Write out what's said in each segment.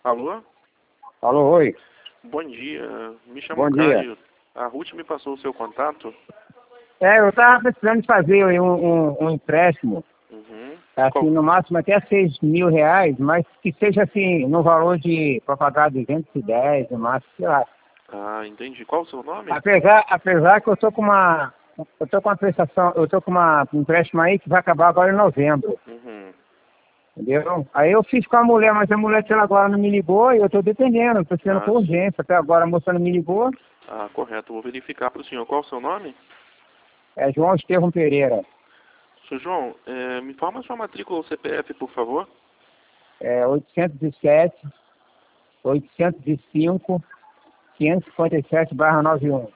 Alô? Alô, oi. Bom dia. Me chamo Bom dia. Caio. A Ruth me passou o seu contato. Eu estava precisando de fazer aí um empréstimo, Uhum. assim, no máximo até R$ 6.000, mas que seja assim, no valor para pagar 210, no máximo, sei lá. Ah, entendi. Qual o seu nome? Apesar que eu tô com uma prestação, eu tô com um empréstimo aí que vai acabar agora em novembro, Uhum. entendeu? Aí eu fiz com a mulher, mas a mulher até agora não me ligou e eu tô dependendo, precisando com sim. urgência. Até agora a moça não me ligou. Ah, correto. Vou verificar para o senhor. Qual o seu nome? É João Estevão Pereira. Seu João, me informa sua matrícula ou CPF, por favor. É 807, 805, 557/91.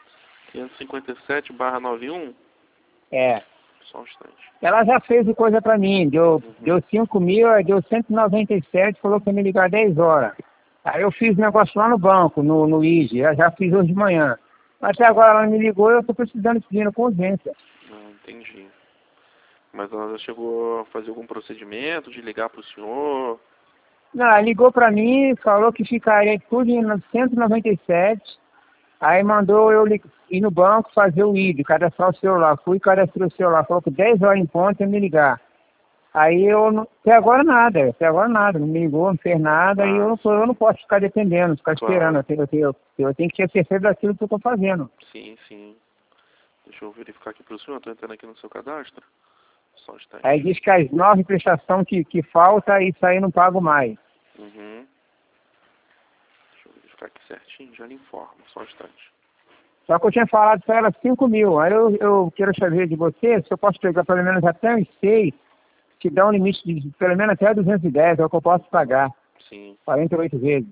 557/91. É. Só um instante. Ela já fez coisa pra mim, deu 5.000, aí deu 197, falou que ia me ligar 10 horas. Aí eu fiz negócio lá no banco, no Easy, eu já fiz hoje de manhã. Mas até agora ela não me ligou e eu tô precisando de dinheiro com urgência. Ah, entendi. Mas ela já chegou a fazer algum procedimento de ligar para o senhor? Não, ela ligou pra mim, falou que ficaria tudo em 197, aí mandou eu ir no banco fazer o ID, cadastrar o celular. Fui cadastrei o celular, falou que 10 horas em ponto ia me ligar. Aí até agora nada, não me ligou, não fez nada, e eu não posso ficar dependendo, ficar esperando, eu tenho que ter certeza daquilo que eu estou fazendo. Sim, sim. Deixa eu verificar aqui para o senhor, estou entrando aqui no seu cadastro. Só um instante. Aí diz que as 9 prestações que falta, isso aí não pago mais. Uhum. Deixa eu verificar aqui certinho, já lhe informo, só um instante. Só que eu tinha falado para ela 5.000, aí eu quero saber de você se eu posso pegar pelo menos até uns 6, que dá um limite de pelo menos até 210, é o que eu posso pagar, Sim. 48 vezes.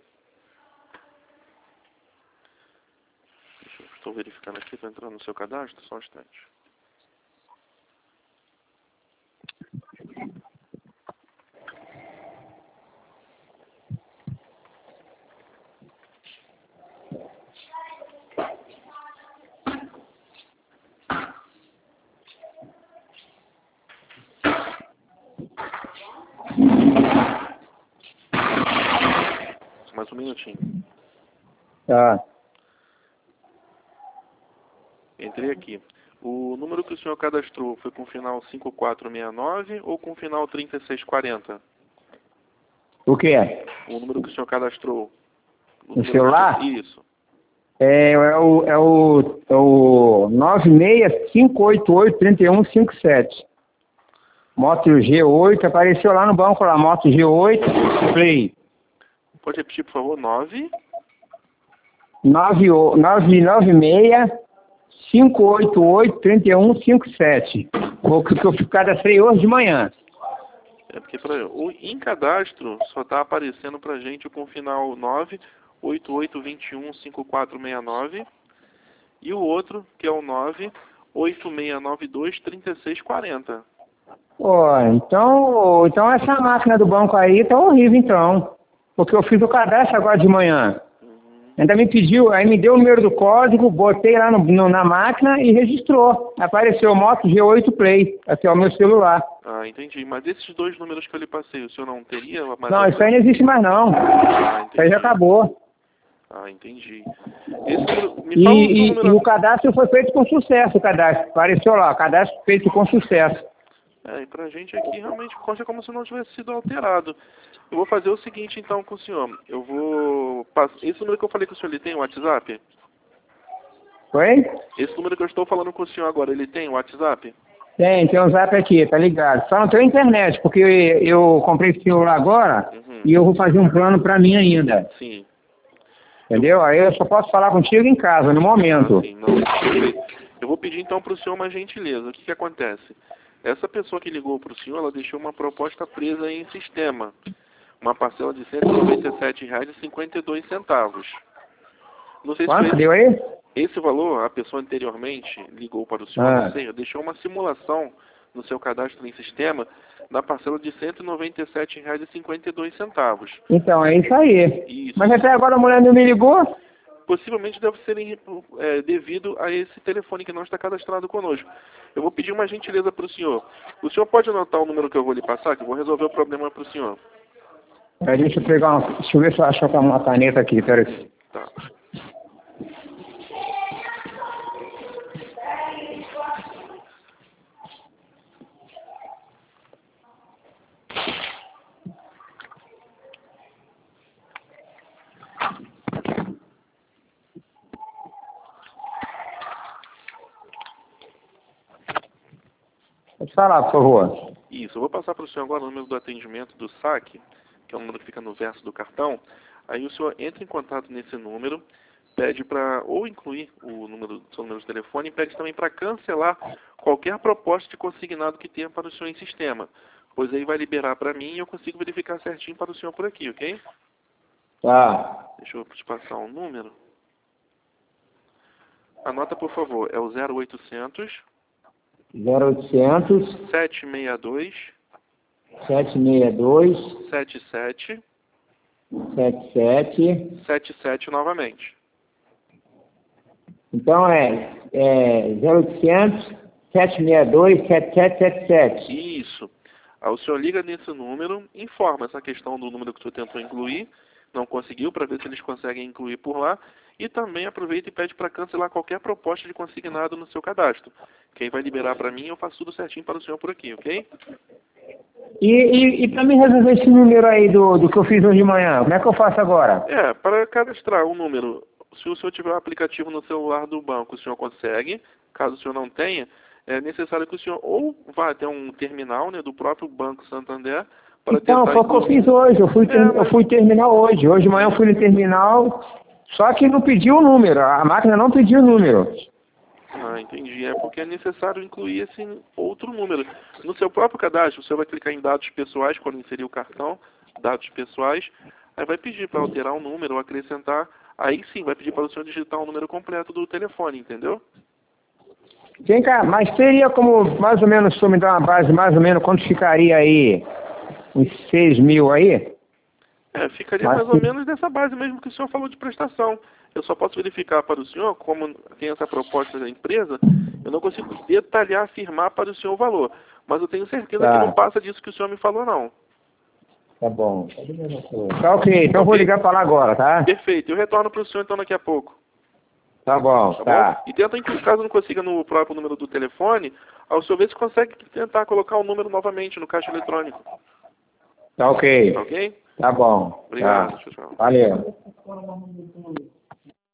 Estou verificando aqui, estou entrando no seu cadastro, só um instante. Mais um minutinho. Tá. Entrei aqui. O número que o senhor cadastrou foi com final 5469 ou com final 3640? O que é? O número que o senhor cadastrou. No celular? Isso. É o 965883157. Moto G8, apareceu lá no banco lá, Moto G8, Play. Pode repetir, por favor, 9? 996-588-3157. O que eu cadastrei hoje de manhã. É porque em cadastro só está aparecendo pra gente com final 988215469 e o outro, que é o 986923640. Então essa máquina do banco aí tá horrível então. Porque eu fiz o cadastro agora de manhã. Ainda me pediu, aí me deu o número do código, botei lá na máquina e registrou. Apareceu Moto G8 Play, aqui é o meu celular. Ah, entendi. Mas esses dois números que eu lhe passei, o senhor não teria? Não, isso aí não existe mais não. Isso aí já acabou. Ah, entendi. Esse número, me fala o seu número. E o cadastro foi feito com sucesso, o cadastro. Apareceu lá, cadastro feito com sucesso. E pra gente aqui realmente consta como se não tivesse sido alterado. Eu vou fazer o seguinte então com o senhor. Eu vou passar. Esse número que eu falei com o senhor, ele tem o WhatsApp? Oi? Esse número que eu estou falando com o senhor agora, ele tem o WhatsApp? Tem um zap aqui, tá ligado. Só não tem internet, porque eu comprei esse celular agora e eu vou fazer um plano pra mim ainda. Sim. Entendeu? Aí eu só posso falar contigo em casa, no momento. Sim, não. Eu vou pedir então para o senhor uma gentileza. O que acontece? Essa pessoa que ligou para o senhor, ela deixou uma proposta presa em sistema. Uma parcela de R$ 197,52. Não sei se Quanto deu aí? Esse valor, a pessoa anteriormente ligou para o senhor, não sei, deixou uma simulação no seu cadastro em sistema da parcela de R$ 197,52. Então, é isso aí. Isso. Mas até agora a mulher não me ligou? Possivelmente deve ser devido a esse telefone que não está cadastrado conosco. Eu vou pedir uma gentileza para o senhor. O senhor pode anotar o número que eu vou lhe passar, que eu vou resolver o problema para o senhor. Deixa eu pegar uma... Deixa eu ver se eu acho uma caneta aqui, peraí. Tá. Pode falar, por favor. Isso, eu vou passar para o senhor agora o número do atendimento do saque, que é o número que fica no verso do cartão. Aí o senhor entra em contato nesse número, pede para ou incluir o número, seu número de telefone, e pede também para cancelar qualquer proposta de consignado que tenha para o senhor em sistema. Pois aí vai liberar para mim e eu consigo verificar certinho para o senhor por aqui, ok? Tá. Deixa eu te passar um número. Anota, por favor, é o 0800 0800 762 762 77 77. 77 novamente. Então é 0800 762 7777. Isso. Aí o senhor liga nesse número, informa essa questão do número que o senhor tentou incluir, não conseguiu, para ver se eles conseguem incluir por lá, e também aproveita e pede para cancelar qualquer proposta de consignado no seu cadastro. Quem vai liberar para mim, eu faço tudo certinho para o senhor por aqui, ok? E para mim resolver esse número aí do que eu fiz hoje de manhã, como é que eu faço agora? Para cadastrar um número, se o senhor tiver um aplicativo no celular do banco, o senhor consegue. Caso o senhor não tenha, é necessário que o senhor ou vá até um terminal, né, do próprio Banco Santander para Então, tentar foi o que eu fiz hoje. Eu fui terminal hoje. Hoje de manhã eu fui no terminal, só que não pediu o número. A máquina não pediu o número. Ah, entendi. É porque é necessário incluir esse outro número. No seu próprio cadastro, você vai clicar em dados pessoais, quando inserir o cartão, dados pessoais, aí vai pedir para alterar um número ou acrescentar, aí sim vai pedir para o senhor digitar o número completo do telefone, entendeu? Vem cá, mas teria como, mais ou menos, se eu me dar uma base, mais ou menos, quanto ficaria aí? Uns 6 mil aí? Ficaria mais ou menos dessa base mesmo que o senhor falou de prestação. Eu só posso verificar para o senhor, como tem essa proposta da empresa, eu não consigo detalhar, afirmar para o senhor o valor. Mas eu tenho certeza que não passa disso que o senhor me falou, não. Tá bom. Tá ok, então eu vou ligar para lá agora, tá? Perfeito. Eu retorno para o senhor então daqui a pouco. Tá bom, tá. E tenta, caso não consiga no próprio número do telefone, ao senhor ver se consegue tentar colocar o número novamente no caixa eletrônico. Tá ok. Tá ok? Tá bom. Obrigado. Tá. Tchau, tchau. Valeu.